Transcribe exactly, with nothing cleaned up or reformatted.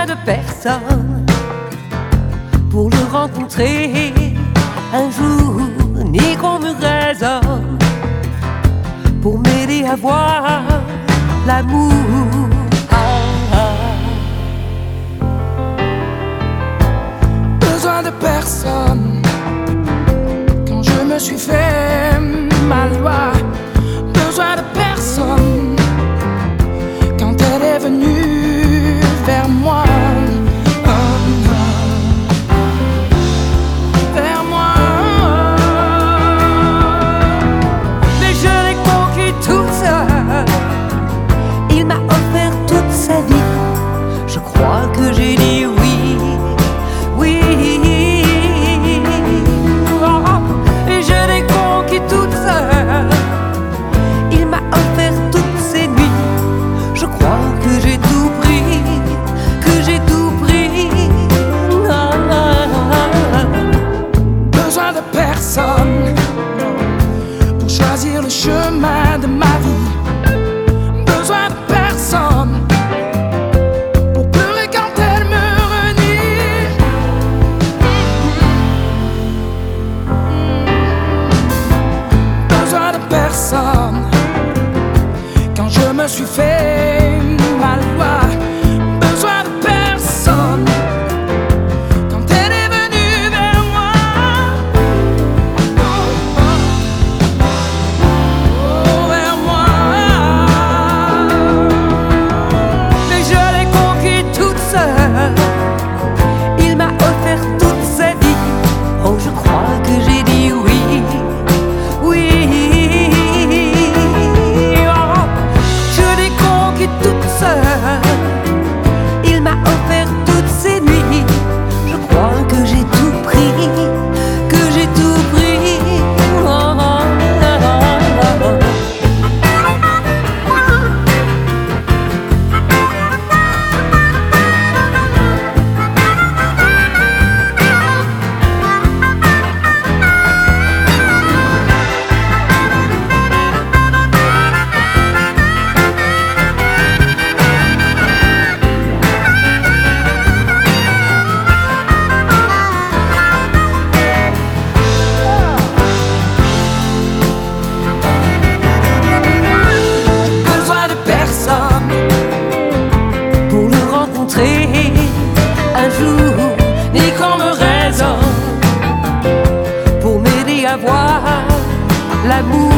besoin de personne pour le rencontrer un jour, ni qu'on me raisonne pour m'aider à voir l'amour. Ah, ah. Besoin de personne quand je me suis fait ma loi. Besoin de personne quand elle est venue vers moi. Je crois que j'ai dit oui, oui. Oh, et je l'ai conquis toute seule. Il m'a offert toutes ces nuits. Je crois que j'ai tout pris, que j'ai tout pris. Ah, ah, ah. Besoin de personne pour choisir le chemin de ma vie. Besoin de personne quand je me suis fait ma loi. Besoin de personne quand elle est venue vers moi. Oh, oh, oh, vers moi. Mais je l'ai conquis toute seule. Il m'a offert toute sa vie. Oh, je crois que j'ai dit oui, oui. Il m'a offert toutes ces nuits. Je crois que j'ai tout pris, que j'ai tout pris. Oh, oh, oh, oh. Un jour, ni qu'on me raisonne pour m'aider à voir l'amour.